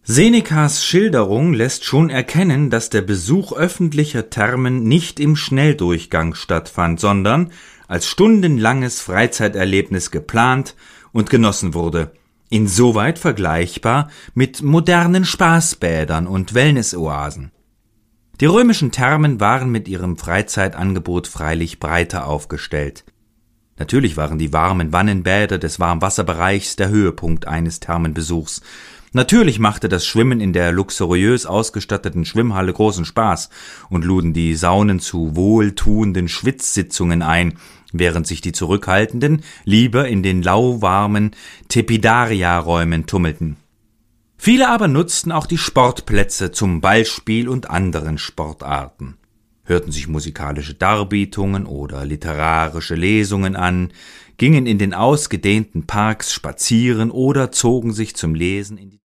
Senecas Schilderung lässt schon erkennen, dass der Besuch öffentlicher Thermen nicht im Schnelldurchgang stattfand, sondern als stundenlanges Freizeiterlebnis geplant und genossen wurde, insoweit vergleichbar mit modernen Spaßbädern und Wellnessoasen. Die römischen Thermen waren mit ihrem Freizeitangebot freilich breiter aufgestellt. Natürlich waren die warmen Wannenbäder des Warmwasserbereichs der Höhepunkt eines Thermenbesuchs. Natürlich machte das Schwimmen in der luxuriös ausgestatteten Schwimmhalle großen Spaß und luden die Saunen zu wohltuenden Schwitzsitzungen ein, während sich die Zurückhaltenden lieber in den lauwarmen Tepidaria-Räumen tummelten. Viele aber nutzten auch die Sportplätze zum Ballspiel und anderen Sportarten, hörten sich musikalische Darbietungen oder literarische Lesungen an, gingen in den ausgedehnten Parks spazieren oder zogen sich zum Lesen in die